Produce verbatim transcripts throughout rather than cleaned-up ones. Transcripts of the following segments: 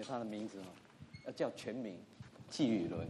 他的名字哦，要叫全名纪宇伦。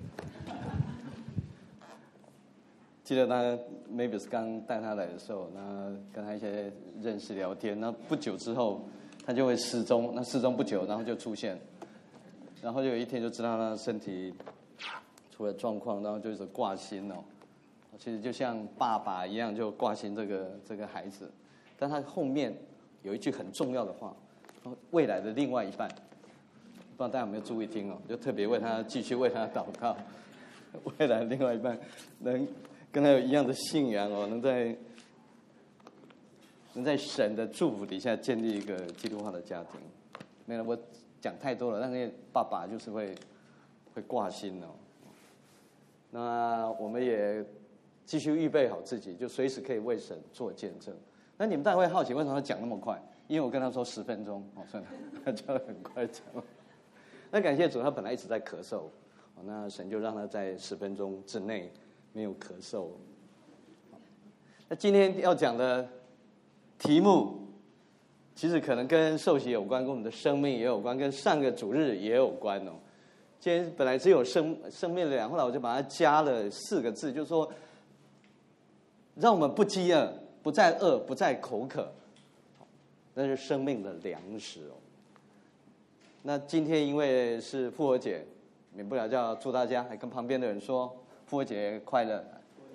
记得他 Mavis 刚带他来的时候，那跟他一些认识聊天，那不久之后他就会失踪，那失踪不久，然后就出现，然后就有一天就知道他身体出了状况，然后就是挂心哦，其实就像爸爸一样，就挂心这个这个孩子，但他后面有一句很重要的话，未来的另外一半，不知道大家有没有注意听哦，就特别为他继续为他祷告，未来的另外一半能跟他有一样的信仰哦，能在能在神的祝福底下建立一个基督化的家庭。没了，我讲太多了，但是爸爸就是会会挂心哦。那我们也继续预备好自己，就随时可以为神做见证。那你们大概会好奇，为什么他讲那么快？因为我跟他说十分钟，哦，算了，他讲得很快讲。那感谢主，他本来一直在咳嗽，哦，那神就让他在十分钟之内没有咳嗽。那今天要讲的题目，其实可能跟受洗有关，跟我们的生命也有关，跟上个主日也有关哦。今天本来只有生生命的粮，后来我就把它加了四个字，就是说，让我们不饥饿，不再饿，不再口渴，那是生命的粮食哦。那今天因为是复活节，免不了就要祝大家，还跟旁边的人说复活节快乐。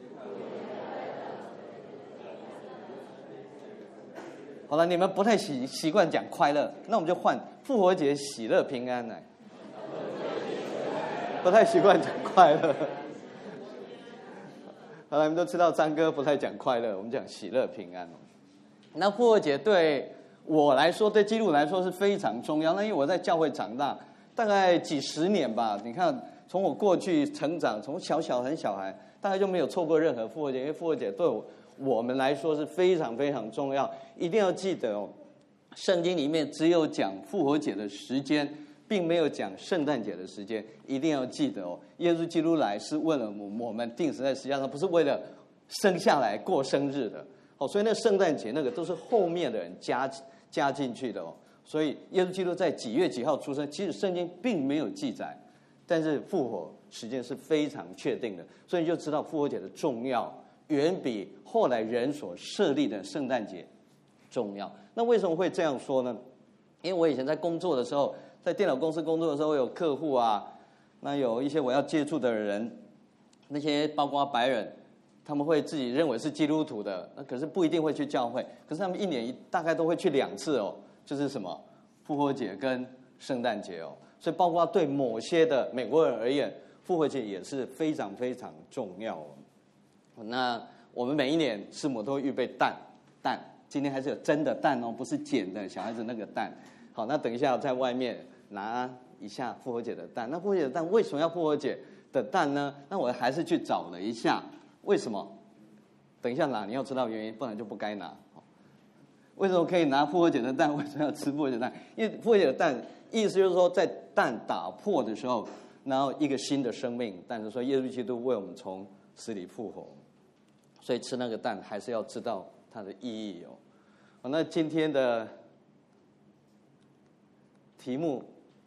好了，你们不太习习惯讲快乐，那我们就换复活节喜乐平安来。不太习惯讲快乐。好了，你们都知道张哥不太讲快乐，我们讲喜乐平安。那复活节对我来说，对基督来说是非常重要。那因为我在教会长大，大概几十年吧。你看，从我过去成长，从小小很小孩，大概就没有错过任何复活节。因为复活节对我我们来说是非常非常重要，一定要记得哦。圣经里面只有讲复活节的时间，并没有讲圣诞节的时间，一定要记得哦。耶稣基督来是为了我们定时在十字架上，不是为了生下来过生日的哦。所以那圣诞节那个都是后面的人加加进去的哦。所以耶稣基督在几月几号出生，其实圣经并没有记载，但是复活时间是非常确定的，所以你就知道复活节的重要远比后来人所设立的圣诞节重要。那为什么会这样说呢？因为我以前在工作的时候，在电脑公司工作的时候，有客户啊，那有一些我要接触的人，那些包括白人，他们会自己认为是基督徒的，那可是不一定会去教会，可是他们一年大概都会去两次哦，就是什么复活节跟圣诞节哦。所以包括对某些的美国人而言，复活节也是非常非常重要哦。那我们每一年师母都会预备蛋蛋，今天还是有真的蛋哦，不是捡的小孩子那个蛋。好，那等一下在外面拿一下复活节的蛋。那复活节的蛋为什么要复活节的蛋呢？那我还是去找了一下，为什么？等一下拿，你要知道原因，不然就不该拿。为什么可以拿复活节的蛋？为什么要吃复活节的蛋？因为复活节的蛋，意思就是说，在蛋打破的时候，然后一个新的生命，但是说耶稣基督为我们从死里复活，所以吃那个蛋还是要知道它的意义哦。好，那今天的题目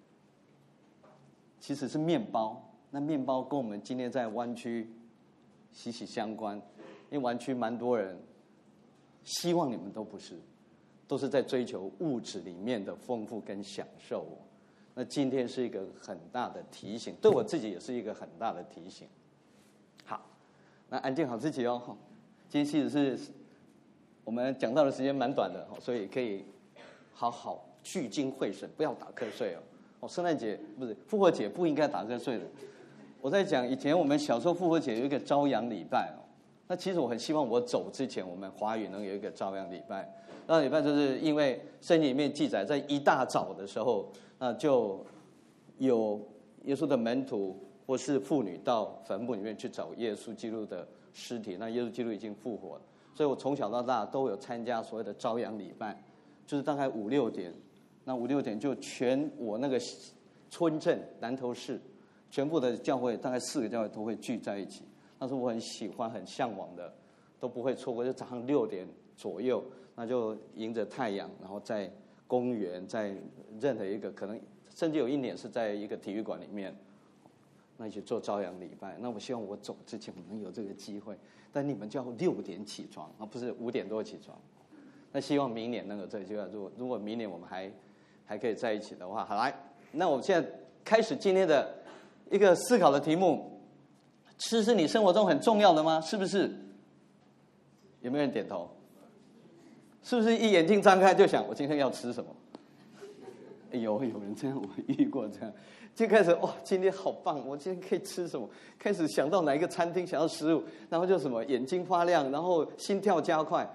其实是面包，那面包跟我们今天在湾区息息相关，因为湾区蛮多人，希望你们都不是，都是在追求物质里面的丰富跟享受哦。那今天是一个很大的提醒，对我自己也是一个很大的提醒。好，那安静好自己哦。今天其实是我们讲到的时间蛮短的，所以可以好好聚精会神，不要打瞌睡哦。哦，圣诞节不是复活节不应该打瞌睡的。我在讲以前我们小时候复活节有一个朝阳礼拜哦，那其实我很希望我走之前，我们华语能有一个朝阳礼拜。朝阳礼拜就是因为圣经里面记载，在一大早的时候，那就有耶稣的门徒或是妇女到坟墓里面去找耶稣基督的尸体。那耶稣基督已经复活了，所以我从小到大都有参加所谓的朝阳礼拜，就是大概五六点，那五六点就全我那个村镇南投市全部的教会，大概四个教会都会聚在一起。那是我很喜欢、很向往的，都不会错过。就早上六点左右，那就迎着太阳，然后在公园，在任何一个可能甚至有一年是在一个体育馆里面，那一起做朝阳礼拜。那我希望我走之前我能有这个机会，但你们就要六点起床啊，不是五点多起床。那希望明年能有这个机会。如果如果明年我们还还可以在一起的话，好来，那我们现在开始今天的一个思考的题目：吃是你生活中很重要的吗？是不是？有没有人点头？是不是一眼睛张开就想我今天要吃什么？有有人这样，我遇过这样，就开始哇，今天好棒，我今天可以吃什么？开始想到哪一个餐厅，想要食物，然后就什么眼睛发亮，然后心跳加快。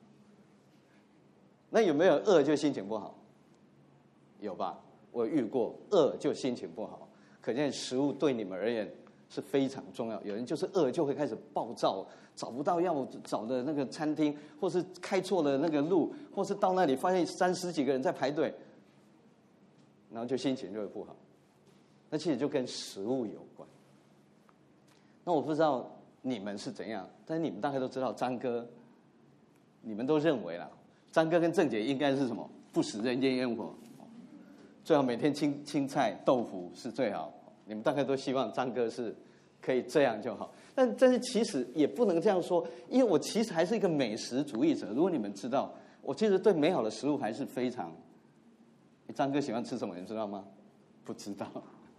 那有没有饿就心情不好？有吧？我遇过饿就心情不好，可见食物对你们而言是非常重要。有人就是饿就会开始暴躁，找不到要找的那个餐厅，或是开错了那个路，或是到那里发现三十几个人在排队，然后就心情就会不好。那其实就跟食物有关。那我不知道你们是怎样，但是你们大概都知道张哥，你们都认为啦，张哥跟郑姐应该是什么？不食人间烟火，最好每天青青菜豆腐是最好。你们大概都希望张哥是可以这样就好，但但是其实也不能这样说，因为我其实还是一个美食主义者。如果你们知道，我其实对美好的食物还是非常。张哥喜欢吃什么？你知道吗？不知道。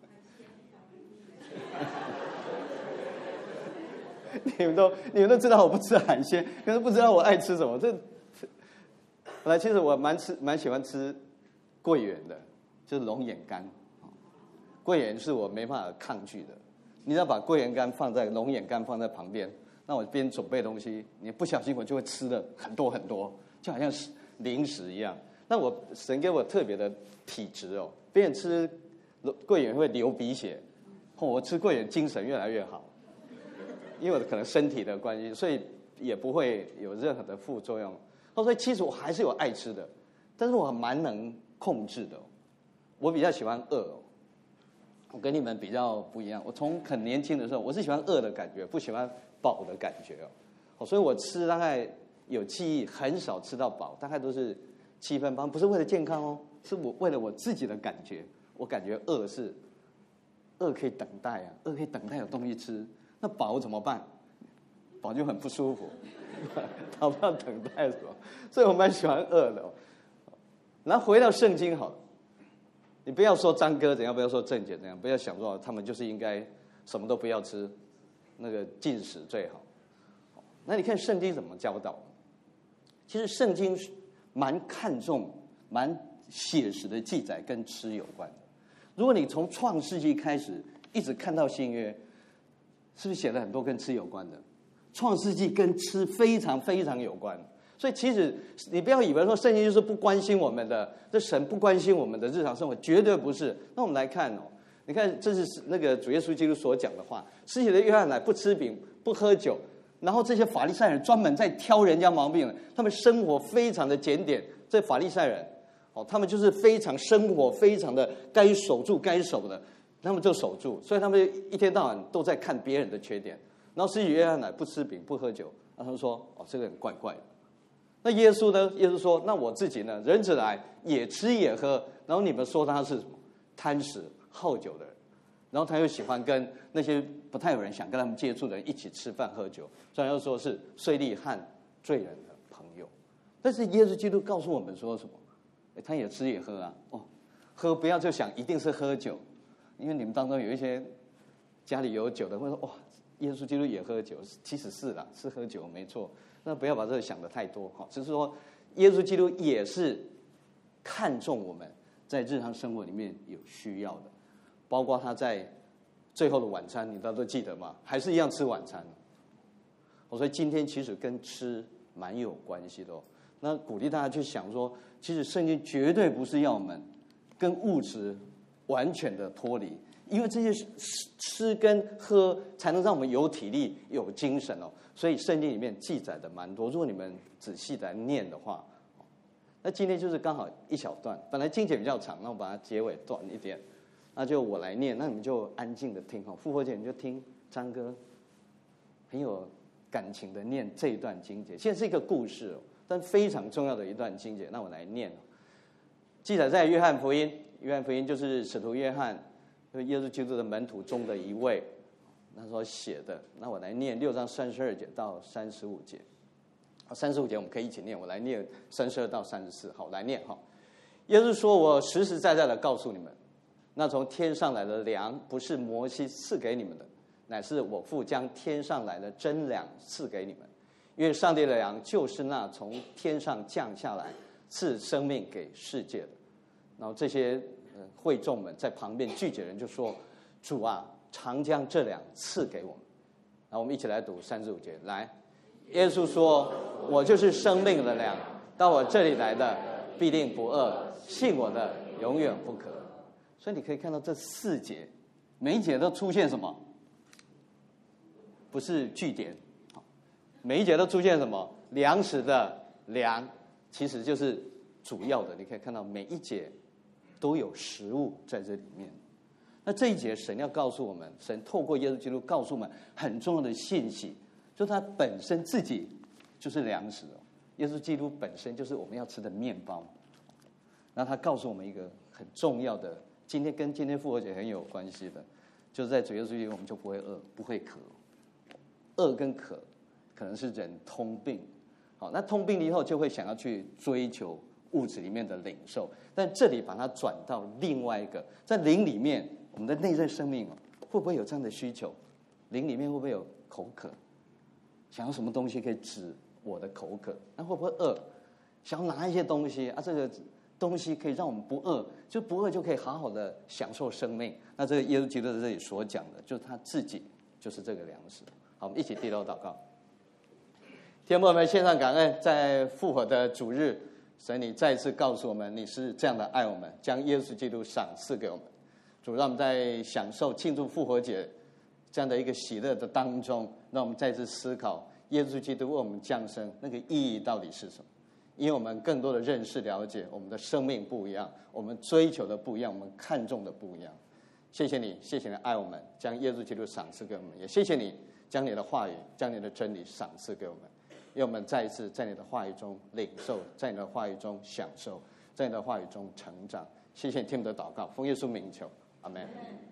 你们都你们都知道我不吃海鲜，可是不知道我爱吃什么。这本来其实我蛮吃蛮喜欢吃桂圆的，就是龙眼干。桂圆是我没办法抗拒的。你要把桂圆干放在龙眼干放在旁边，那我边准备东西，你不小心我就会吃的很多很多，就好像是零食一样。那我神给我特别的体质哦，别人吃桂圆会流鼻血，我吃桂圆精神越来越好，因为我可能身体的关系，所以也不会有任何的副作用。所以其实我还是有爱吃的，但是我蛮能控制的。我比较喜欢饿哦，我跟你们比较不一样。我从很年轻的时候，我是喜欢饿的感觉，不喜欢饱的感觉哦。所以我吃大概有记忆，很少吃到饱，大概都是七分饱，不是为了健康哦，是我为了我自己的感觉。我感觉饿是饿可以等待啊，饿可以等待有东西吃。那饱怎么办？饱就很不舒服，讨不到等待什么，所以我蛮喜欢饿的哦。然后回到圣经好了。你不要说张哥怎样，不要说郑姐怎样，不要想说他们就是应该什么都不要吃，那个禁食最好。那你看圣经怎么教导？其实圣经蛮看重、蛮写实的记载跟吃有关的。如果你从创世纪开始一直看到新约，是不是写了很多跟吃有关的？创世纪跟吃非常非常有关。所以其实你不要以为说圣经就是不关心我们的，这神不关心我们的日常生活，绝对不是。那我们来看哦，你看这是那个主耶稣基督所讲的话，施洗的约翰来不吃饼不喝酒，然后这些法利赛人专门在挑人家毛病，他们生活非常的检点。这法利赛人哦，他们就是非常生活非常的该守住该守的，他们就守住，所以他们一天到晚都在看别人的缺点。然后施洗约翰来不吃饼不喝酒，然后他们说哦，这个人怪怪的。那耶稣呢？耶稣说：“那我自己呢？人子来也吃也喝，然后你们说他是什么？贪食好酒的人。然后他又喜欢跟那些不太有人想跟他们接触的人一起吃饭喝酒，虽然又说是税吏和罪人的朋友。但是耶稣基督告诉我们说什么？他也吃也喝啊！哦，喝不要就想一定是喝酒，因为你们当中有一些家里有酒的会说哇，耶稣基督也喝酒，其实是啦，是喝酒没错。那不要把这个想得太多哈，只是说耶稣基督也是看重我们在日常生活里面有需要的，包括他在最后的晚餐，你大家都记得吗？还是一样吃晚餐。所以今天其实跟吃蛮有关系的哦。那鼓励大家去想说，其实圣经绝对不是要我们跟物质完全的脱离，因为这些吃跟喝才能让我们有体力有精神哦。所以圣经里面记载的蛮多，如果你们仔细来念的话，那今天就是刚好一小段，本来经节比较长，那我把它结尾短一点，那就我来念，那你们就安静的听哈。复活节你就听张哥很有感情的念这一段经节，现在是一个故事哦，但非常重要的一段经节，那我来念。记载在约翰福音约翰福音就是使徒约翰，就是耶稣基督的门徒中的一位，那时候写的。那我来念六章三十二节到三十五节。三十五节我们可以一起念，我来念三十二到三十四。好，来念哈。耶稣说：“我实实在在的告诉你们，那从天上来的粮，不是摩西赐给你们的，乃是我父将天上来的真粮赐给你们。因为上帝的粮就是那从天上降下来，赐生命给世界的。”然后这些呃会众们在旁边拒绝人就说：“主啊，常将这粮赐给我们。”然后我们一起来读三十五节，来。耶稣说：“我就是生命的粮，到我这里来的必定不饿，信我的永远不渴。”所以你可以看到这四节，每一节都出现什么？不是句点，每一节都出现什么？粮食的粮，其实就是主要的。你可以看到每一节都有食物在这里面。那这一节神要告诉我们，神透过耶稣基督告诉我们很重要的信息。就他本身自己就是粮食哦，耶稣基督本身就是我们要吃的面包。那他告诉我们一个很重要的，今天跟今天复活节很有关系的，就是在主耶稣基督我们就不会饿，不会渴。饿跟渴可能是人通病，好，那通病了以后就会想要去追求物质里面的领受，但这里把它转到另外一个，在灵里面，我们的内在生命哦，会不会有这样的需求？灵里面会不会有口渴？想要什么东西可以止我的口渴？那会不会饿？想要拿一些东西啊，这个东西可以让我们不饿，就不饿就可以好好的享受生命。那这个耶稣基督在这里所讲的，就是他自己就是这个粮食。好，我们一起低头祷告。天父，我们献上感恩，在复活的主日，神你再次告诉我们，你是这样的爱我们，将耶稣基督赏赐给我们。主，让我们在享受庆祝复活节这样的一个喜乐的当中，让我们再次思考耶稣基督为我们降生那个意义到底是什么。因为我们更多的认识了解，我们的生命不一样，我们追求的不一样，我们看重的不一样。谢谢你，谢谢你爱我们，将耶稣基督赏赐给我们，也谢谢你将你的话语，将你的真理赏赐给我们，让我们再一次在你的话语中领受，在你的话语中享受，在你的话语中成长。谢谢你听我们的祷告，奉耶稣名求，阿们。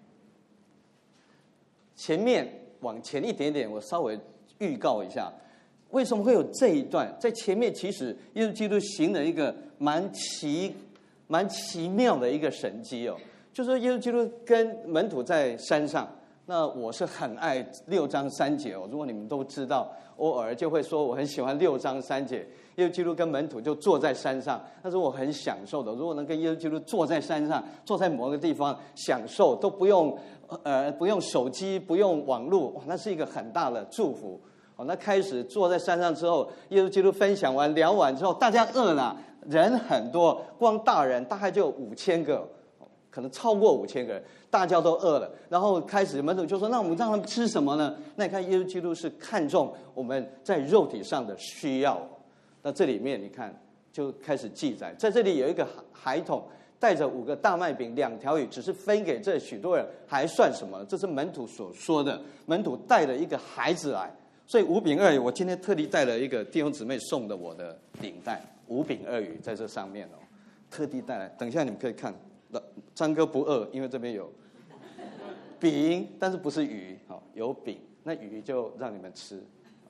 前面往前一点点，我稍微预告一下，为什么会有这一段？在前面其实耶稣基督行了一个蛮奇、蛮奇妙的一个神迹哦，就是说耶稣基督跟门徒在山上。那我是很爱六章三节哦，如果你们都知道，偶尔就会说我很喜欢六章三节。耶稣基督跟门徒就坐在山上，那是我很享受的。如果能跟耶稣基督坐在山上，坐在某个地方享受，都不用呃不用手机，不用网络，哇，那是一个很大的祝福。哦，那开始坐在山上之后，耶稣基督分享完聊完之后，大家饿了，人很多，光大人大概就五千个。可能超过五千个人，大家都饿了，然后开始门徒就说：“那我们让他们吃什么呢？”那你看，耶稣基督是看重我们在肉体上的需要。那这里面你看，就开始记载，在这里有一个孩童带着五个大麦饼、两条鱼，只是分给这许多人，还算什么？这是门徒所说的。门徒带了一个孩子来，所以五饼二鱼，我今天特地带了一个弟兄姊妹送的我的领带，五饼二鱼在这上面哦，特地带来。等一下你们可以看。张哥不饿，因为这边有饼，但是不是鱼，有饼，那鱼就让你们吃。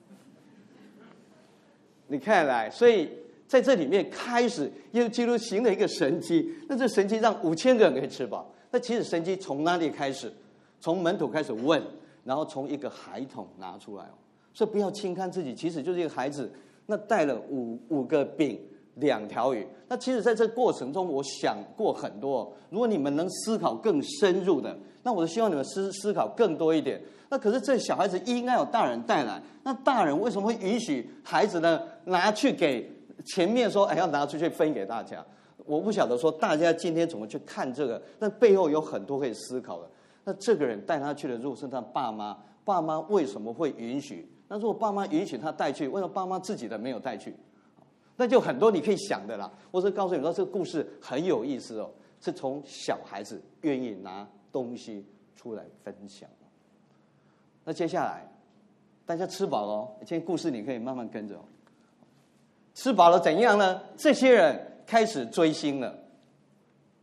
你看来，所以在这里面开始，耶稣基督行了一个神迹，那这神迹让五千个人可以吃饱。那其实神迹从哪里开始？从门徒开始问，然后从一个孩童拿出来哦。所以不要轻看自己，其实就是一个孩子，那带了五五个饼。两条鱼，那其实在这过程中，我想过很多。如果你们能思考更深入的，那我希望你们思思考更多一点。那可是这小孩子应该有大人带来，那大人为什么会允许孩子呢拿去给前面说，哎，要拿出去分给大家？我不晓得说大家今天怎么去看这个，但背后有很多可以思考的。那这个人带他去的，如果是他爸妈，爸妈为什么会允许？那如果爸妈允许他带去，为什么爸妈自己的没有带去？那就很多你可以想的啦。我是告诉你说，这个故事很有意思哦，是从小孩子愿意拿东西出来分享。那接下来大家吃饱了哦，今天故事你可以慢慢跟着哦。吃饱了怎样呢？这些人开始追星了。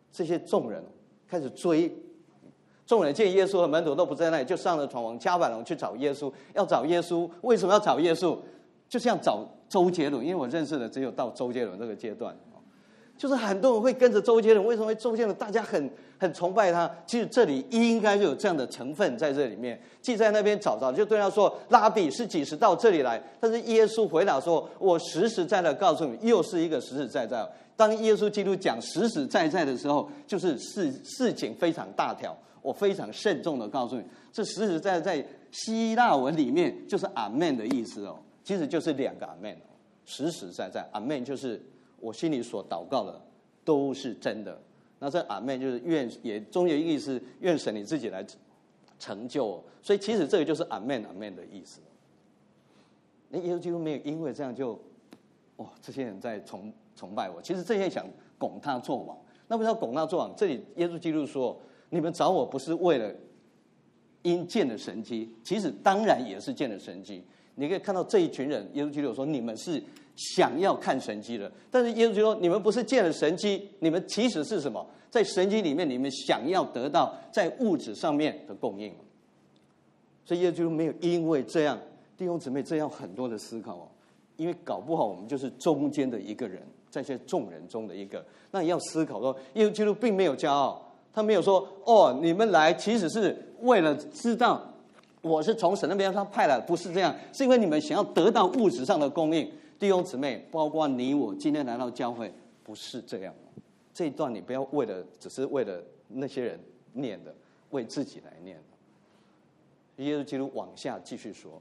这些众人开始追。众人见耶稣和门徒都不在那里，就上了船往迦百农去找耶稣。要找耶稣，为什么要找耶稣？就像找周杰伦，因为我认识的只有到周杰伦这个阶段，就是很多人会跟着周杰伦。为什么会周杰伦大家很很崇拜他？其实这里应该就有这样的成分在这里面。既在那边找着，就对他说：“拉比是几时到这里来？”但是耶稣回答说：“我实实在在告诉你，又是一个实实在在。”当耶稣基督讲实实在在的时候，就是事事情非常大条。我非常慎重的告诉你，这实实在在希腊文里面就是阿们的意思哦，其实就是两个阿们哦，实实在在。阿们就是我心里所祷告的都是真的，那这阿们就是愿，也中间意思愿神你自己来成就、哦，所以其实这个就是阿们阿们的意思。那耶稣基督没有因为这样就，哇，这些人在崇崇拜我，其实这些人想拱他做王。那为什么要拱他做王？这里耶稣基督说。你们找我不是为了因见了神迹，其实当然也是见了神迹。你可以看到这一群人，耶稣基督说你们是想要看神迹的，但是耶稣基督说你们不是见了神迹，你们其实是什么？在神迹里面，你们想要得到在物质上面的供应。所以耶稣基督没有因为这样，弟兄姊妹这样很多的思考哦，因为搞不好我们就是中间的一个人，在这些众人中的一个，那也要思考说，耶稣基督并没有骄傲。他没有说哦，你们来其实是为了知道我是从神那边他派来的，不是这样，是因为你们想要得到物质上的供应。弟兄姊妹，包括你我今天来到教会，不是这样。这一段你不要为了只是为了那些人念的，为自己来念的。耶稣基督往下继续说，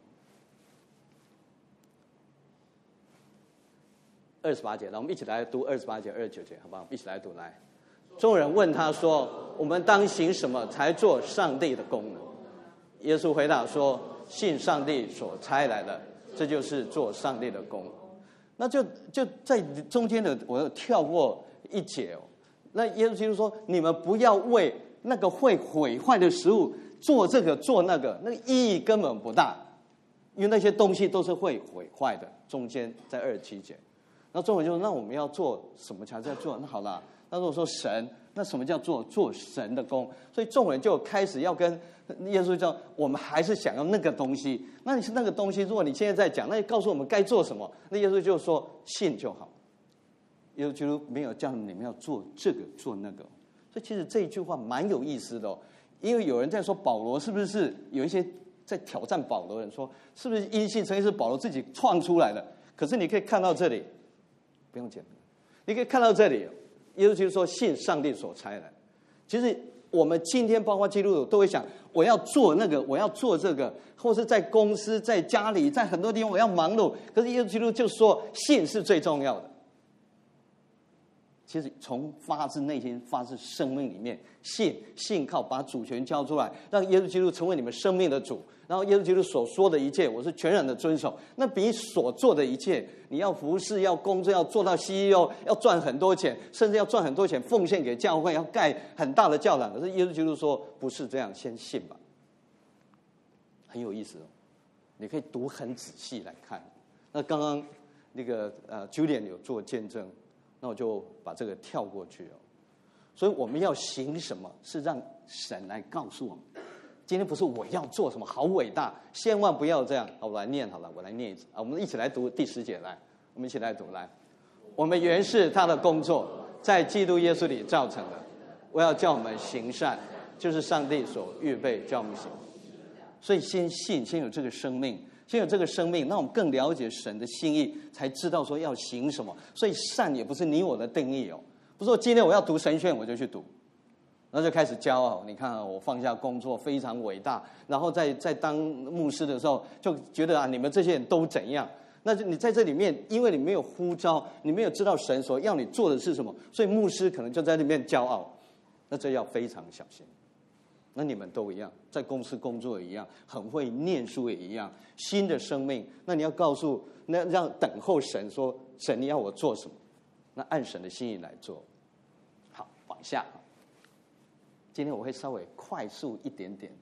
二十八节，来我们一起来读二十八节、二十九节，好不好？一起来读来。众人问他说：“我们当行什么才做上帝的功呢？”耶稣回答说：“信上帝所差来的，这就是做上帝的功。”那就就在中间的，我又跳过一节哦。那耶稣基督说：“你们不要为那个会毁坏的食物做这个做那个，那个意义根本不大，因为那些东西都是会毁坏的。”中间在二十七节，那众人就说：“那我们要做什么才在做？”那好了。那如果说神，那什么叫做做神的工？所以众人就开始要跟耶稣讲，我们还是想要那个东西。那你是那个东西，如果你现在在讲，那你告诉我们该做什么？那耶稣就说信就好。耶稣基督没有叫你们要做这个做那个。所以其实这一句话蛮有意思的哦，因为有人在说保罗是不是有一些在挑战保罗的人说，是不是因信称义是保罗自己创出来的？可是你可以看到这里，不用讲，你可以看到这里。耶稣基督说信上帝所差来。其实我们今天包括基督徒都会想，我要做那个，我要做这个，或是在公司在家里在很多地方我要忙碌。可是耶稣基督就说信是最重要的。其实从发自内心发自生命里面，信信靠把主权交出来，让耶稣基督成为你们生命的主。然后耶稣基督所说的一切，我是全然的遵守。那比所做的一切，你要服侍，要工作，要做到 C E O， 要赚很多钱，甚至要赚很多钱奉献给教会，要盖很大的教堂。可是耶稣基督说不是这样，先信吧。很有意思哦，你可以读很仔细来看。那刚刚那个呃 Julian 有做见证，那我就把这个跳过去哦。所以我们要行什么，是让神来告诉我们。今天不是我要做什么好伟大，千万不要这样。好，我来念好了，我来念一次啊，我们一起来读第十节来，我们一起来读来。我们原是他的工作，在基督耶稣里造成的。我要叫我们行善，就是上帝所预备叫我们行。所以先信，先有这个生命，先有这个生命，那我们更了解神的心意，才知道说要行什么。所以善也不是你我的定义哦，不是说今天我要读神学院我就去读。然后就开始骄傲，你看啊，我放下工作非常伟大，然后在在当牧师的时候就觉得啊，你们这些人都怎样？那就你在这里面，因为你没有呼召，你没有知道神所要你做的是什么，所以牧师可能就在里面骄傲，那这要非常小心。那你们都一样，在公司工作也一样，很会念书也一样，新的生命，那你要告诉那让等候神说，神你要我做什么？那按神的心意来做。好，往下。今天我会稍微快速一点点。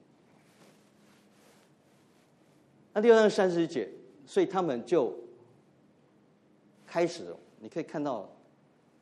那第二章三十节，所以他们就开始，你可以看到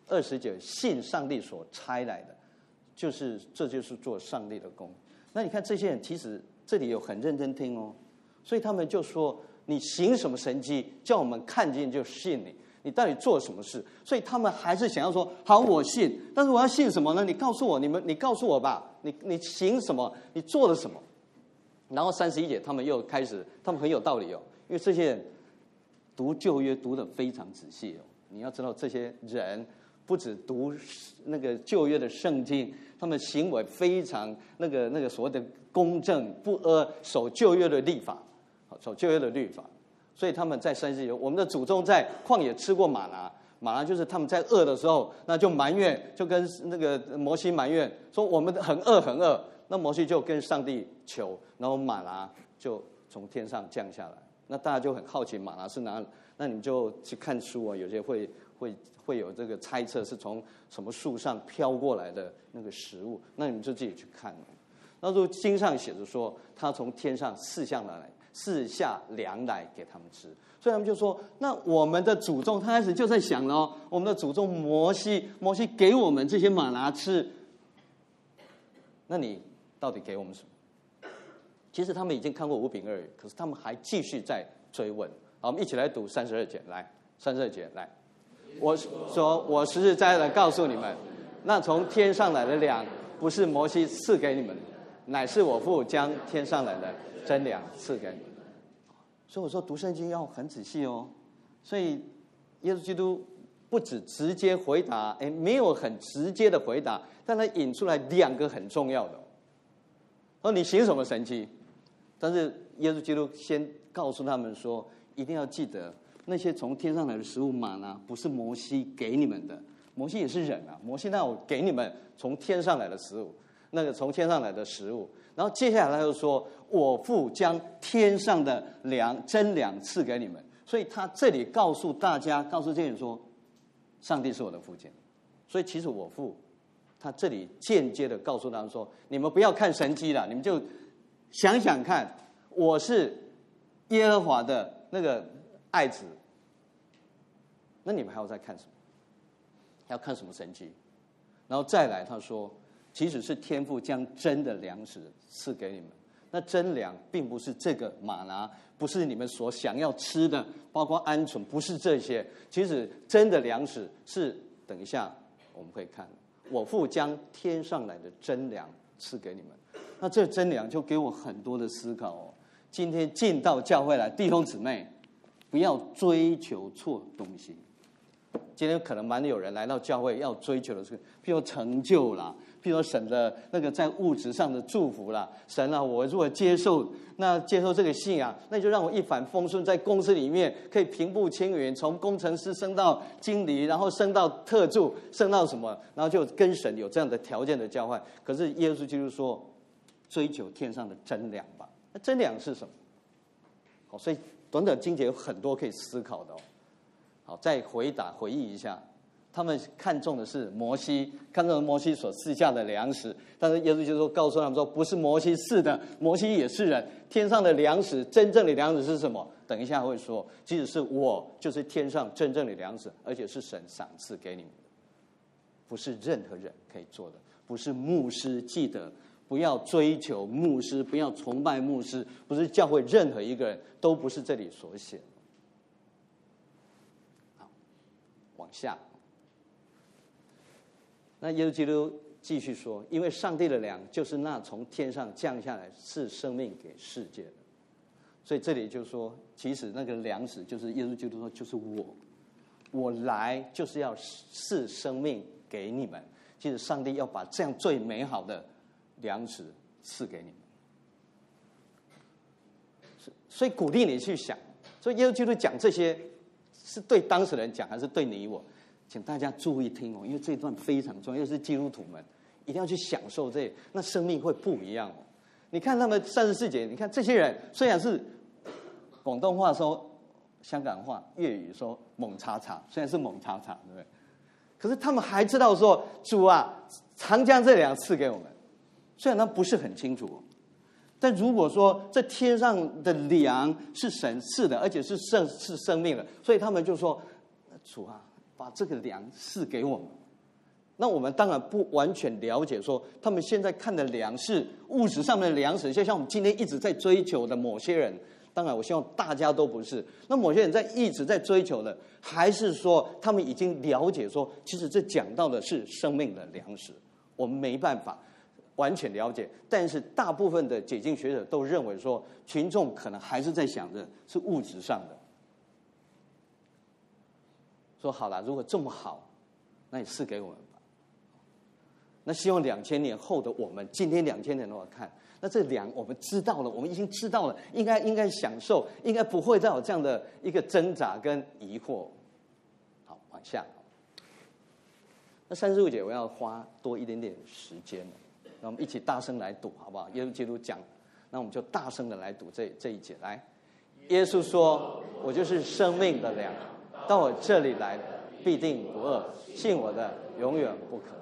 二十节信上帝所差来的，就是这就是做上帝的工。那你看这些人其实这里有很认真听哦，所以他们就说你行什么神迹，叫我们看见就信你，你到底做什么事？所以他们还是想要说好我信，但是我要信什么呢？你告诉我，你们你告诉我吧，你你行什么？你做了什么？然后三十一节他们又开始，他们很有道理哦，因为这些人读旧约读得非常仔细哦。你要知道这些人不只读那个旧约的圣经，他们行为非常那个那个所谓的公正不阿，守旧约的律法，守旧约的律法。所以他们在三十节，我们的祖宗在旷野吃过玛拿，玛拿就是他们在饿的时候，那就埋怨，就跟那个摩西埋怨说我们很饿很饿。那摩西就跟上帝求，然后玛拿就从天上降下来。那大家就很好奇玛拿是哪里？那你们就去看书啊，有些会会会有这个猜测是从什么树上飘过来的那个食物，那你们就自己去看。那时候经上写着说，他从天上赐下来，赐下粮来给他们吃。所以他们就说，那我们的祖宗，他开始就在想了哦，我们的祖宗摩西，摩西给我们这些玛拿吃，那你到底给我们什么？其实他们已经看过五饼二鱼，可是他们还继续在追问。好，我们一起来读三十二节，来，三十二节，来。我说，我实实在在的告诉你们，那从天上来的粮，不是摩西赐给你们，乃是我父将天上来的真粮赐给你们。所以我说读圣经要很仔细哦。所以耶稣基督不只直接回答，哎，没有很直接的回答，但他引出来两个很重要的。说你行什么神迹？但是耶稣基督先告诉他们说，一定要记得那些从天上来的食物玛拿不是摩西给你们的，摩西也是人啊，摩西那我给你们从天上来的食物，那个从天上来的食物。然后接下来他又说，我父将天上的粮真粮赐给你们。所以他这里告诉大家，告诉这些人说，上帝是我的父亲。所以其实我父。他这里间接的告诉他们说，你们不要看神迹了，你们就想想看，我是耶和华的那个爱子，那你们还要再看什么？要看什么神迹？然后再来他说，其实是天父将真的粮食赐给你们。那真粮并不是这个玛拿，不是你们所想要吃的，包括鹌鹑，不是这些。其实真的粮食是，等一下我们会看，我父将天上来的真粮赐给你们。那这真粮就给我很多的思考哦。今天进到教会来，弟兄姊妹，不要追求错东西。今天可能蛮有人来到教会要追求的是，譬如成就啦，譬如神的那个在物质上的祝福啦。神啊，我如果接受那接受这个信仰，那就让我一帆风顺，在公司里面可以平步青云，从工程师升到经理，然后升到特助，升到什么，然后就跟神有这样的条件的交换。可是耶稣基督说，追求天上的真粮吧。那真粮是什么？好，所以短短经节有很多可以思考的哦。好，再回答回忆一下，他们看重的是摩西，看重摩西所赐下的粮食，但是耶稣就说告诉他们说，不是摩西赐的，摩西也是人，天上的粮食，真正的粮食是什么？等一下会说，即使是我，就是天上真正的粮食，而且是神赏赐给你们的，不是任何人可以做的，不是牧师。记得不要追求牧师，不要崇拜牧师，不是教会任何一个人，都不是这里所写的。往下，那耶稣基督继续说，因为上帝的粮就是那从天上降下来赐生命给世界的。所以这里就说，其实那个粮食就是耶稣基督说，就是我，我来就是要赐生命给你们。其实上帝要把这样最美好的粮食赐给你们，所以鼓励你去想。所以耶稣基督讲这些是对当事人讲，还是对你我？请大家注意听哦，因为这一段非常重要，又是基督徒们一定要去享受这，那生命会不一样哦。你看他们三十四节，你看这些人虽然是广东话说香港话，粤语说猛叉叉，虽然是猛叉叉，对不对？可是他们还知道说，主啊，常将这粮赐给我们。虽然他不是很清楚，但如果说这天上的粮是神赐的，而且是生是生命的，所以他们就说，主啊， 把这个粮赐给我们。那我们当然不完全了解说他们现在看的粮是物质上面的粮食，就像我们今天一直在追求的某些人，当然我希望大家都不是。那某些人在一直在追求的，还是说他们已经了解说，其实这讲到的是生命的粮食，我们没办法完全了解。但是大部分的解经学者都认为说，群众可能还是在想着是物质上的。说好了，如果这么好，那你赐给我们吧。那希望两千年后的我们，今天两千年的我看，那这粮我们知道了，我们已经知道了，应该应该享受，应该不会再有这样的一个挣扎跟疑惑。好，往下。那三十五节我要花多一点点时间，那我们一起大声来读，好不好？耶稣基督讲，那我们就大声的来读这这一节。来，耶稣说：“我就是生命的粮，到我这里来的必定不饿，信我的永远不渴。”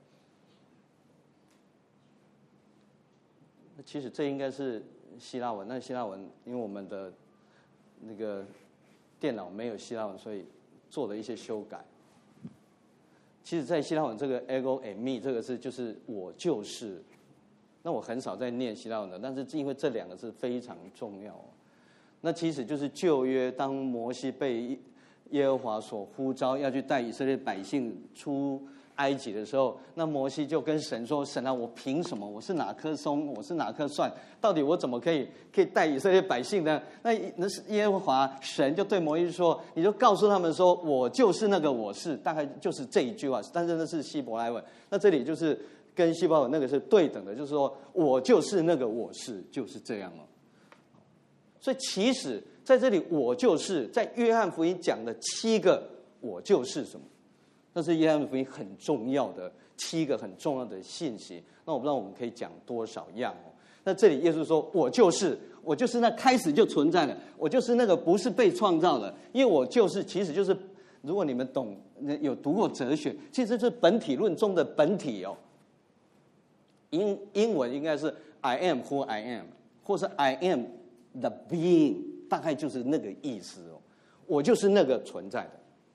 其实这应该是希腊文，那希腊文因为我们的那个电脑没有希腊文，所以做了一些修改。其实，在希腊文这个 ego eimi 这个字就是我就是，那我很少在念希腊文的，但是因为这两个字非常重要。那其实就是旧约当摩西被耶和华所呼召要去带以色列百姓出埃及的时候，那摩西就跟神说：“神啊，我凭什么？我是哪棵松？我是哪棵蒜？到底我怎么可以可以带以色列百姓呢？”那那是耶和华神就对摩西说：“你就告诉他们说，我就是那个我是。”大概就是这一句话，但是那是希伯来文。那这里就是跟希伯来文那个是对等的，就是说我就是那个我是，就是这样了。所以其实在这里，我就是在约翰福音讲的七个我就是什么？那是约翰福音很重要的七个很重要的信息。那我不知道我们可以讲多少样哦。那这里耶稣说：“我就是，我就是那开始就存在的，我就是那个不是被创造的，因为我就是，其实就是，如果你们懂有读过哲学，其实这是本体论中的本体哦。英英文应该是 I am who I am， 或是 I am the being， 大概就是那个意思哦。我就是那个存在的。”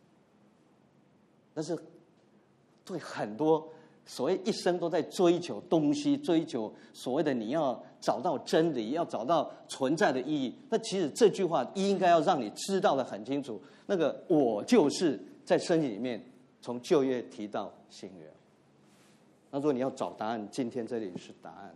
但是，对很多所谓一生都在追求东西、追求所谓的你要找到真理、要找到存在的意义，那其实这句话应该要让你知道的很清楚。那个我就是在圣经里面从旧约提到新约。那如果你要找答案，今天这里是答案。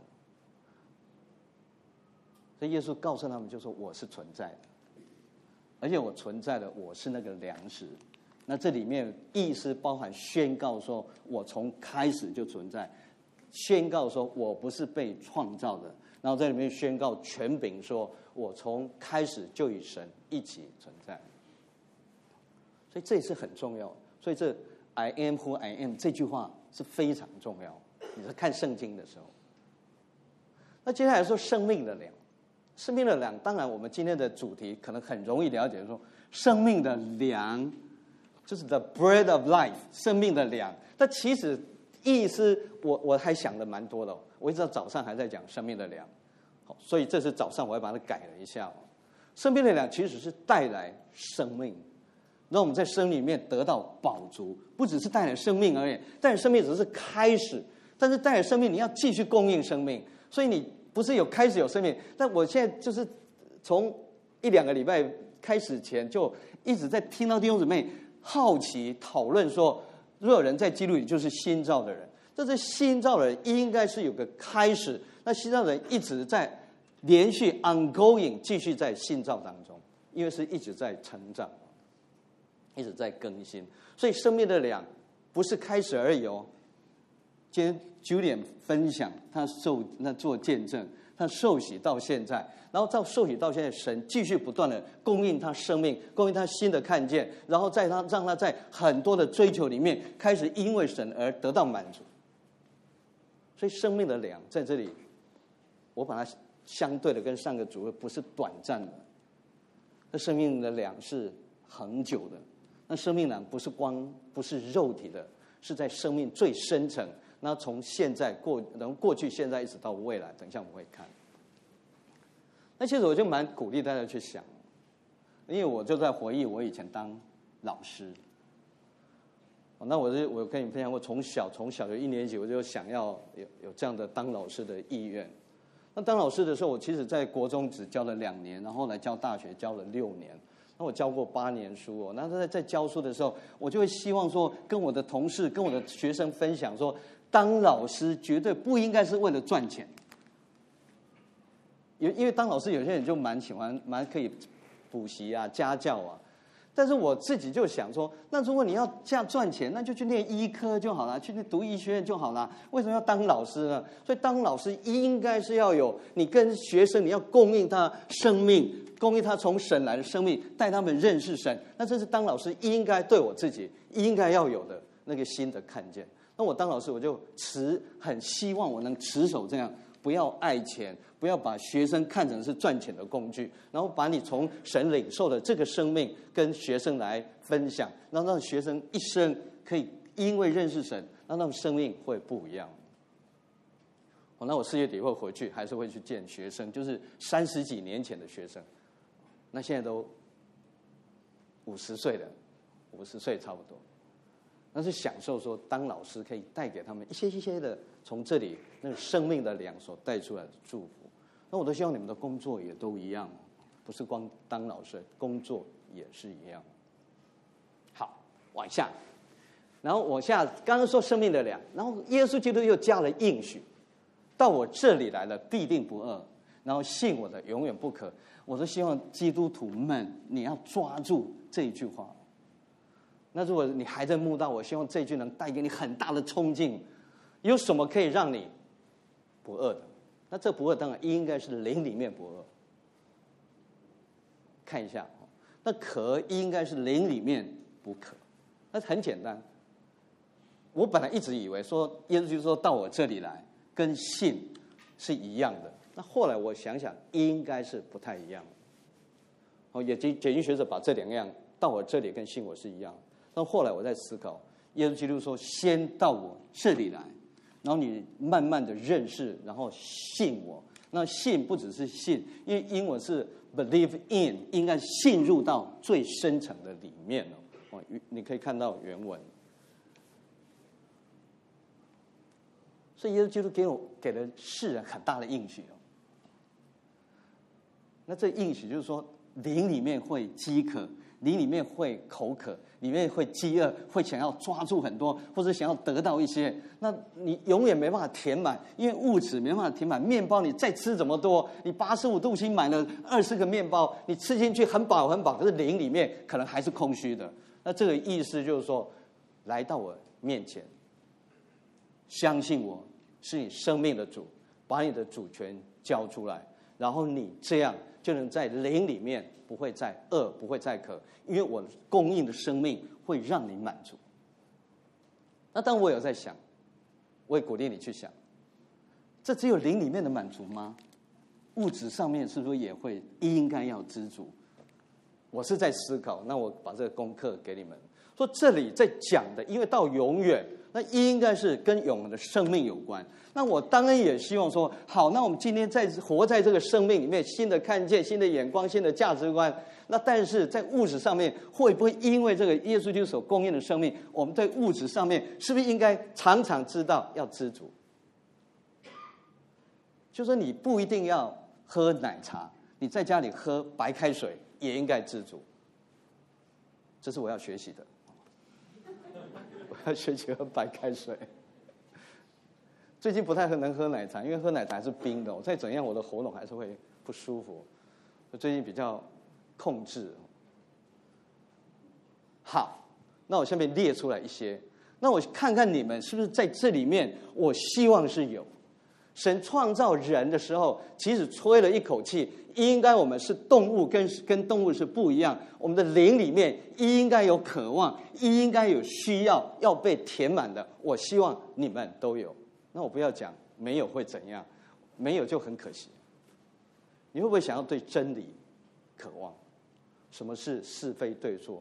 所以耶稣告诉他们，就说我是存在的，而且我存在的，我是那个粮食。那这里面意思包含宣告说，我从开始就存在，宣告说我不是被创造的，然后在里面宣告权柄说，我从开始就与神一起存在。所以这也是很重要。所以这 I am who I am 这句话是非常重要。你在看圣经的时候，那接下来说生命的粮，生命的粮，当然我们今天的主题可能很容易了解，说生命的粮。就是 the bread of life， 生命的粮。但其实意思我我还想的蛮多的、哦，我一直到早上还在讲生命的粮，好，所以这是早上我要把它改了一下、哦。生命的粮其实是带来生命，让我们在生命里面得到饱足，不只是带来生命而已，带来生命只是开始，但是带来生命你要继续供应生命，所以你不是有开始有生命。但我现在就是从一两个礼拜开始前就一直在听到弟兄姊妹好奇讨论说，若有人在基督里，就是新造的人。这是新造的人应该是有个开始，那新造的人一直在连续 ongoing 继续在新造当中，因为是一直在成长，一直在更新。所以生命的粮不是开始而已哦。今天Julian分享他受那做见证，他受洗到现在。然后到受洗到现在，神继续不断的供应他生命，供应他新的看见，然后在他让他在很多的追求里面，开始因为神而得到满足。所以生命的粮在这里，我把它相对的跟上个主日不是短暂的，那生命的粮是恒久的。那生命粮不是光不是肉体的，是在生命最深层。那从现在过，从过去、现在一直到未来，等一下我们会看。那其实我就蛮鼓励大家去想，因为我就在回忆我以前当老师， 那我是我跟你分享过，从小从小学一年级我就想要有有这样的当老师的意愿。那当老师的时候，我其实在国中只教了两年，然后来教大学教了六年。那我教过八年书哦。那在在教书的时候，我就会希望说，跟我的同事、跟我的学生分享说，当老师绝对不应该是为了赚钱。因因为当老师，有些人就蛮喜欢，蛮可以补习啊、家教啊。但是我自己就想说，那如果你要这样赚钱，那就去念医科就好了，去读医学院就好了。为什么要当老师呢？所以当老师应该是要有你跟学生，你要供应他生命，供应他从神来的生命，带他们认识神。那这是当老师应该对我自己应该要有的那个新的看见。那我当老师，我就持很希望我能持守这样。不要爱钱，不要把学生看成是赚钱的工具，然后把你从神领受的这个生命跟学生来分享，然后让学生一生可以因为认识神，让他们生命会不一样。哦，那我四月底会回去，还是会去见学生，就是三十几年前的学生，那现在都五十岁了，五十岁差不多。那是享受说当老师可以带给他们一些一些的从这里那个生命的粮所带出来的祝福。那我都希望你们的工作也都一样，不是光当老师，工作也是一样。好，往下，然后往下，刚刚说生命的粮，然后耶稣基督又加了应许，到我这里来了必定不饿，然后信我的永远不渴。我都希望基督徒们你要抓住这一句话。那如果你还在慕道，我希望这句能带给你很大的冲劲。有什么可以让你不饿的？那这不饿当然应该是灵里面不饿。看一下，那渴应该是灵里面不渴。那很简单。我本来一直以为说耶稣就说到我这里来，跟信是一样的。那后来我想想，应该是不太一样。哦，也解经学者把这两样到我这里跟信我是一样。那后来我在思考，耶稣基督说：“先到我这里来，然后你慢慢的认识，然后信我。那信不只是信，因为英文是 believe in， 应该信入到最深层的里面哦。你可以看到原文。所以耶稣基督给我给了世人很大的应许哦。那这应许就是说，灵里面会饥渴。”灵里面会口渴，里面会饥饿，会想要抓住很多，或者想要得到一些。那你永远没办法填满，因为物质没办法填满。面包你再吃这么多，你八十五度 C 买了二十个面包，你吃进去很饱很饱，可是灵里面可能还是空虚的。那这个意思就是说，来到我面前，相信我是你生命的主，把你的主权交出来，然后你这样就能在灵里面不会再饿，不会再渴，因为我供应的生命会让你满足。那当我有在想，我也鼓励你去想，这只有灵里面的满足吗？物质上面是不是也会应该要知足？我是在思考，那我把这个功课给你们，说这里在讲的，因为到永远，那应该是跟永恒的生命有关。那我当然也希望说，好，那我们今天在活在这个生命里面，新的看见、新的眼光、新的价值观。那但是在物质上面，会不会因为这个耶稣基督所供应的生命，我们对物质上面是不是应该常常知道要知足？就说你不一定要喝奶茶，你在家里喝白开水也应该知足。这是我要学习的，我要学习喝白开水。最近不太能喝奶茶，因为喝奶茶还是冰的，我再怎样我的喉咙还是会不舒服。我最近比较控制。好，那我下面列出来一些，那我看看你们是不是在这里面，我希望是有。神创造人的时候，即使吹了一口气，应该我们是动物跟，跟跟动物是不一样。我们的灵里面应该有渴望，应该有需要要被填满的。我希望你们都有。那我不要讲没有会怎样，没有就很可惜。你会不会想要对真理渴望？什么是是非对错？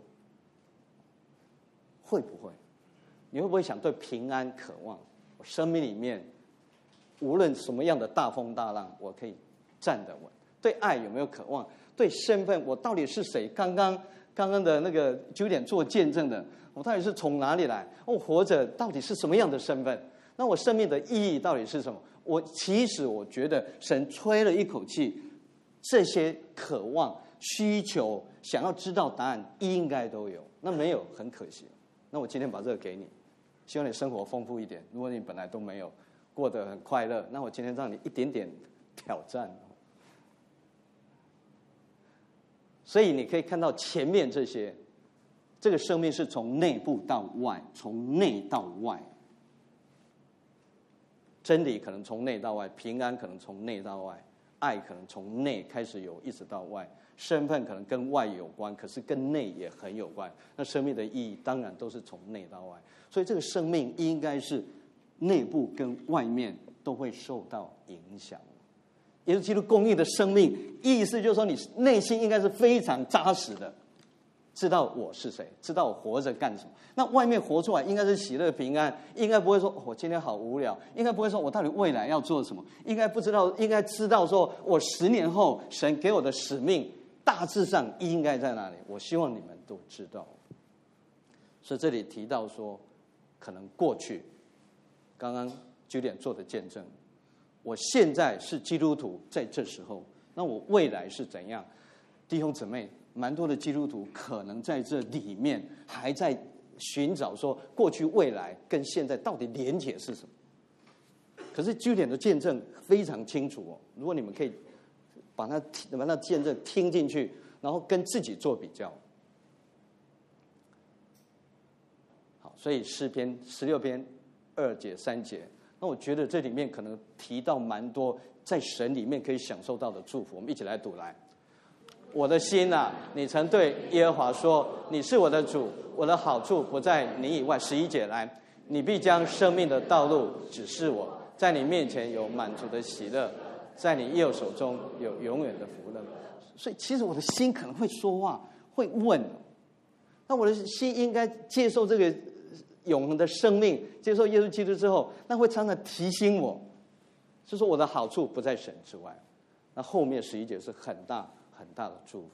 会不会？你会不会想对平安渴望？我生命里面无论什么样的大风大浪，我可以站得稳。对爱有没有渴望？对身份，我到底是谁？刚刚刚刚的那个九点做见证的，我到底是从哪里来？我活着到底是什么样的身份？那我生命的意义到底是什么？我其实我觉得神吹了一口气，这些渴望、需求、想要知道答案，应该都有。那没有，很可惜。那我今天把这个给你，希望你生活丰富一点。如果你本来都没有，过得很快乐，那我今天让你一点点挑战。所以你可以看到前面这些，这个生命是从内部到外，从内到外。真理可能从内到外，平安可能从内到外，爱可能从内开始有，一直到外。身份可能跟外有关，可是跟内也很有关。那生命的意义当然都是从内到外，所以这个生命应该是内部跟外面都会受到影响。耶稣基督公义的生命，意思就是说你内心应该是非常扎实的，知道我是谁，知道我活着干什么。那外面活出来应该是喜乐平安，应该不会说、哦、我今天好无聊，应该不会说我到底未来要做什么，应该不知道，应该知道说我十年后神给我的使命大致上应该在哪里。我希望你们都知道。所以这里提到说，可能过去刚刚九点做的见证，我现在是基督徒，在这时候，那我未来是怎样？弟兄姊妹，蛮多的基督徒可能在这里面还在寻找说，过去未来跟现在到底连结是什么？可是九点的见证非常清楚哦，如果你们可以把它把那见证听进去，然后跟自己做比较。好，所以诗篇十六篇二节三节，那我觉得这里面可能提到蛮多在神里面可以享受到的祝福。我们一起来读来。我的心啊，你曾对耶和华说，你是我的主，我的好处不在你以外。十一节来，你必将生命的道路指示我，在你面前有满足的喜乐，在你右手中有永远的福乐。所以其实我的心可能会说话，会问，那我的心应该接受这个永恒的生命，接受耶稣基督之后，那会常常提醒我，就说我的好处不在神之外。那后面十一节是很大很大的祝福，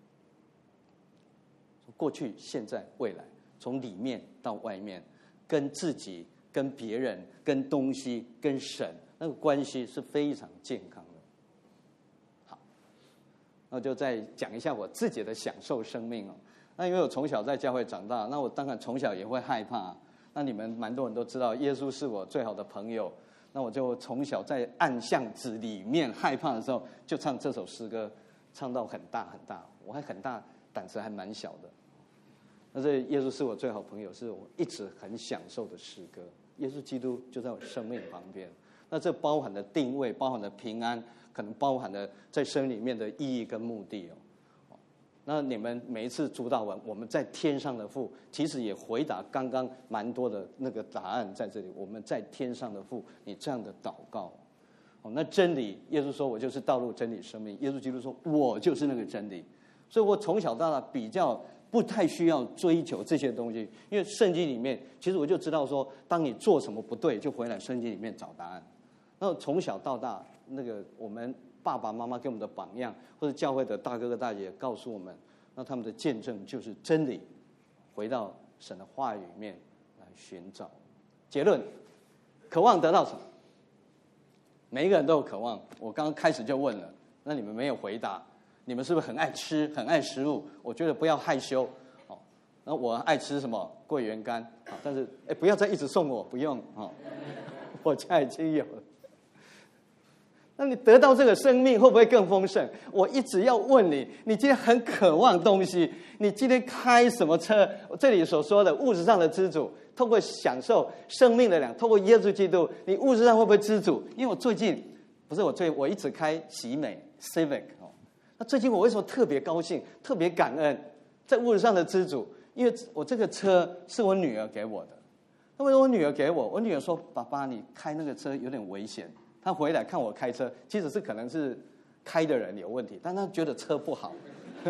过去、现在、未来，从里面到外面，跟自己、跟别人、跟东西、跟神那个关系是非常健康的。好，那就再讲一下我自己的享受生命哦。那因为我从小在教会长大，那我当然从小也会害怕。那你们蛮多人都知道，耶稣是我最好的朋友。那我就从小在暗巷子里面害怕的时候，就唱这首诗歌，唱到很大很大。我还很大，胆子还蛮小的。那这耶稣是我最好朋友，是我一直很享受的诗歌。耶稣基督就在我生命旁边。那这包含的定位，包含的平安，可能包含的在生里面的意义跟目的哦。那你们每一次主祷文，我们在天上的父，其实也回答刚刚蛮多的那个答案在这里。我们在天上的父，你这样的祷告，哦，那真理，耶稣说我就是道路、真理、生命。耶稣基督说我就是那个真理。所以我从小到大比较不太需要追求这些东西，因为圣经里面其实我就知道说，当你做什么不对，就回来圣经里面找答案。那从小到大，那个我们爸爸妈妈给我们的榜样，或者教会的大哥哥大姐告诉我们，那他们的见证就是真理，回到神的话语里面来寻找。结论，渴望得到什么？每一个人都有渴望。我刚刚开始就问了，那你们没有回答。你们是不是很爱吃，很爱食物？我觉得不要害羞。哦，那我爱吃什么？桂圆干。好，但是哎，不要再一直送我，不用哦，我家已经有了。那你得到这个生命会不会更丰盛？我一直要问你，你今天很渴望东西，你今天开什么车？这里所说的物质上的知足，透过享受生命的粮，透过耶稣基督，你物质上会不会知足？因为我最近不是我最我一直开喜美 Civic 哦，那最近我为什么特别高兴、特别感恩？在物质上的知足，因为我这个车是我女儿给我的。那为什么我女儿给我？我女儿说：“爸爸，你开那个车有点危险。”他回来看我开车，其实是可能是开的人有问题，但他觉得车不好。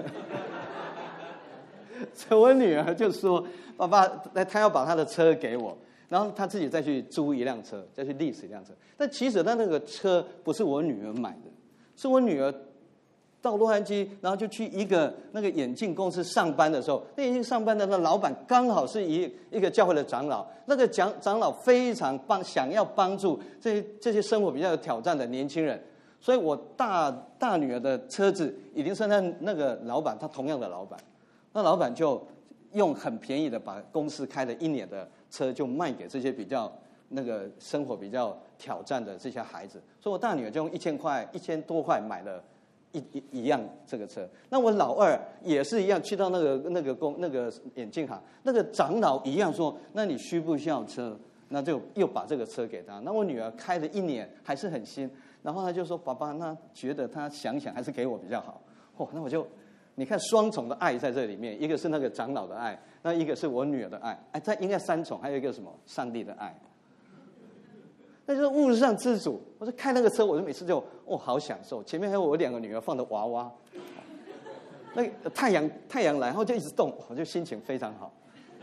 所以我女儿就说：“爸爸，他要把他的车给我，然后他自己再去租一辆车，再去lease一辆车。但其实他那个车不是我女儿买的，是我女儿到洛杉矶，然后就去一个那个眼镜公司上班的时候，那眼镜上班的那老板刚好是一一个教会的长老，那个长长老非常帮想要帮助这些这些生活比较有挑战的年轻人，所以我大大女儿的车子已经是那那个老板他同样的老板，那老板就用很便宜的把公司开了一年的车就卖给这些比较那个生活比较挑战的这些孩子，所以我大女儿就用一千块一千多块买了。一一一样这个车，那我老二也是一样，去到那个那个工那个眼镜行，那个长老一样说，那你需不需要车？那就又把这个车给他。那我女儿开了一年还是很新，然后他就说，爸爸，那觉得他想想还是给我比较好。哦，那我就你看双重的爱在这里面，一个是那个长老的爱，那一个是我女儿的爱，哎，这应该三重，还有一个什么？上帝的爱。那就是物质上知足。我说开那个车，我就每次就哦好享受。前面还有我两个女儿放的娃娃，那个太阳太阳来，然后就一直动，我就心情非常好。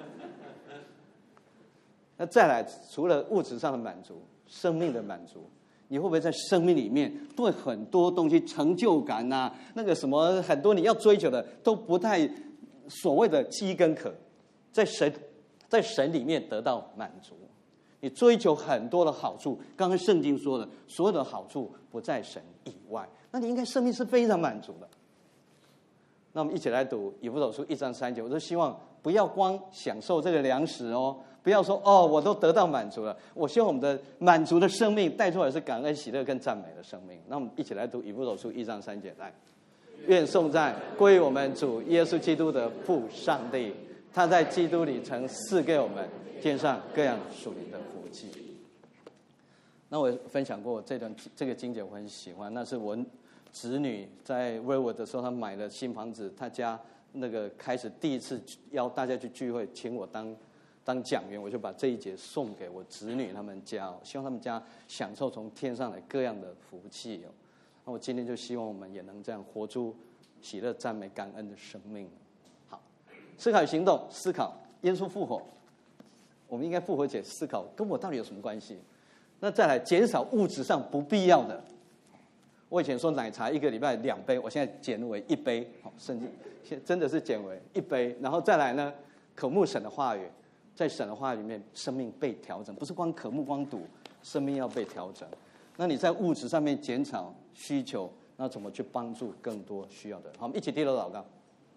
那再来，除了物质上的满足，生命的满足，你会不会在生命里面对很多东西成就感呐、啊，那个什么很多你要追求的都不太所谓的饥跟渴，在神在神里面得到满足。你追求很多的好处，刚刚圣经说的，所有的好处不在神以外，那你应该生命是非常满足的。那我们一起来读以弗所书一章三节，我就希望不要光享受这个粮食哦，不要说哦我都得到满足了，我希望我们的满足的生命带出来是感恩、喜乐跟赞美的生命。那我们一起来读以弗所书一章三节，来，愿颂赞归于我们主耶稣基督的父上帝，他在基督里曾赐给我们天上各样属灵的福气。那我分享过这段这个经节，我很喜欢。那是我子女在威尔的时候，他买了新房子，他家那个开始第一次邀大家去聚会，请我当当讲员，我就把这一节送给我子女他们家，希望他们家享受从天上来各样的福气哦。那我今天就希望我们也能这样活出喜乐、赞美、感恩的生命。好，思考与行动，思考耶稣复活。我们应该复活节思考跟我到底有什么关系？那再来减少物质上不必要的。我以前说奶茶一个礼拜两杯，我现在减为一杯，好，甚至真的是减为一杯。然后再来呢，渴慕神的话语，在神的话语里面，生命被调整，不是光渴慕光读，生命要被调整。那你在物质上面减少需求，那怎么去帮助更多需要的？好，我们一起低头祷告。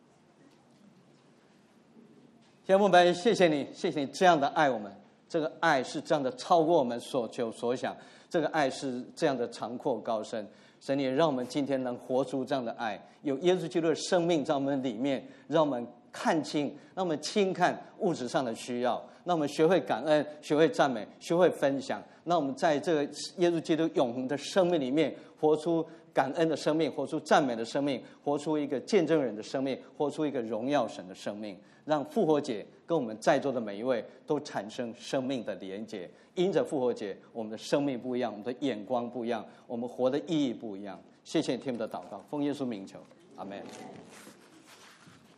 天父们，谢谢你，谢谢你这样的爱我们，这个爱是这样的超过我们所求所想，这个爱是这样的长阔高深。神也让我们今天能活出这样的爱，有耶稣基督的生命在我们里面，让我们看清，让我们轻看物质上的需要，让我们学会感恩，学会赞美，学会分享，让我们在这个耶稣基督永恒的生命里面活出感恩的生命，活出赞美的生命，活出一个见证人的生命，活出一个荣耀神的生命，让复活节跟我们在座的每一位都产生生命的连结。因着复活节，我们的生命不一样，我们的眼光不一样，我们活的意义不一样。谢谢你听我们的祷告，奉耶稣名求，阿们。